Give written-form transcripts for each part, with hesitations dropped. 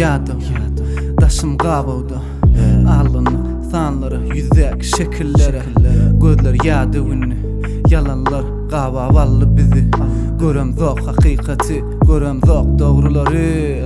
yadı Daşım qabavdı Alın sanları yüzek şekillere Gözler yadı ünlü Yalanlar qavavallı bizi Görem zok hakikati Görem zok doğruları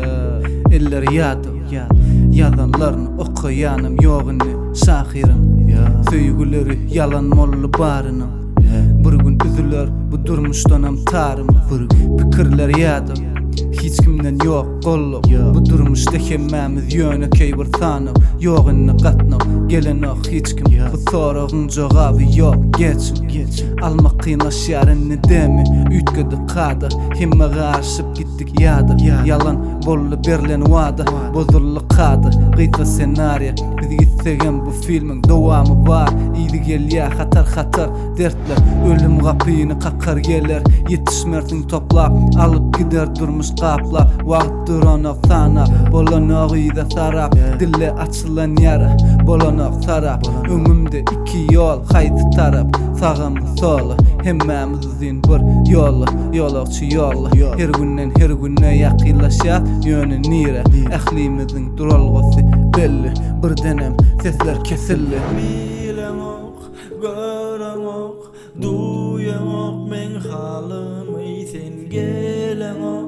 Eller yadı Yalanlarını okuyanım yoğunu Şahirim Söygüleri yalan mollu barını Bir gün üzülür bu durmuştanam tarım Fikirler yadı Hiç kimden yok kolluk Bu durmuşta hemmemiz yönü keybir tanıp Yoğunu qatnap Gelen ok hiç kim Bu sorağın cevabı yok geçin Almak kıynaş yarını demi Ütgüdü qada Himme qarşıp gittik yadı Yalan bollu berlen vada Bozullu qada Qıyta senarya Biz gitsegen bu filmin devamı var İydi gel ya hatar Dertler ölüm kapıyını kakar geler Yetişmersin topla Alıp gider durmuş kapla Vaqt duranaq sana Bolanaq iyda sarap Dille açılan yara Bolanaq sarap Öngümde iki yol haydi tarap Sağım solu Hemmemizin bir yolu Yolakçı yolu Her günden her güne yakınlaşat Yönü nire Ehlimizin duralgısı belli Bir denem sesler kesilli Bilen ok, gören ok Duyan ok men halımı sen gelen ok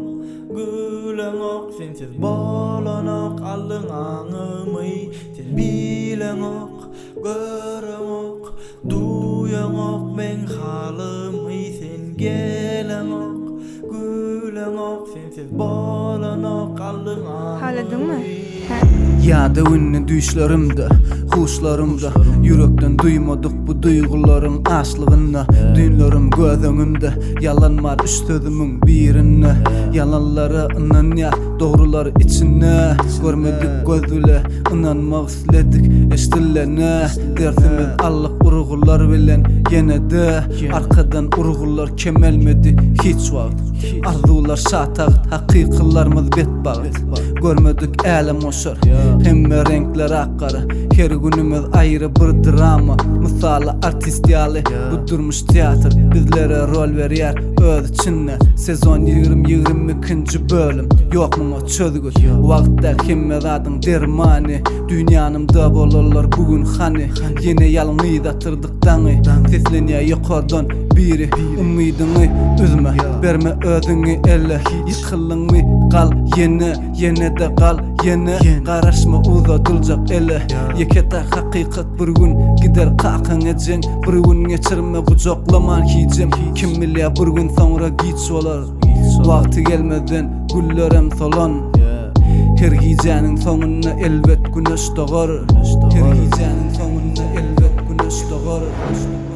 Gülen ok sensiz bolan ok Alın anımı sen bilen ok Gören ok Duyan ok men halımı sen gelen ok Gülen ok sensiz bolan ok Alın anımı Haladın mı? Yadı ünlü düşlerimde, huşlarımda Yürekten duymadık bu duyguların aşlığına Dünlerim gözümde, yalan var üç sözümün birine Yalanlara inanyak, doğrular içine Görmedik gözüle, inanmak istedik eştillene Dersimiz Allah urgular bilen gene de Arkadan urgular kemelmedi hiç vaqt Arzular şatağıt, hakikilarımız betbağıt Görmedik elem oşar Hemme renkler akkara Her günümüz ayrı bir drama Misali artist yali Bu durmuş tiyatr Bizlere rol veriyer öz içinne Sezon 20-22 bölüm Yok mu o çözgüt Vaqtlar hemme zadın dermani Dünyanımda bolurlar bugün hani Yine yalını tırdık danı Sesleniye yukarıdan biri Umidini üzme Berme özünü elle Yıkılını kal Yine de kal Yine Qaraşma uzatılacak ele Yekete hakikat bir gün Gider kakın edecek Bir gün geçirme kucaklaman hicim Kim bilya bir gün sonra giç olar Vakti gelmeden güllerem solan Her gecenin sonuna elbet güneş doğar Her gecenin sonuna elbet güneş doğar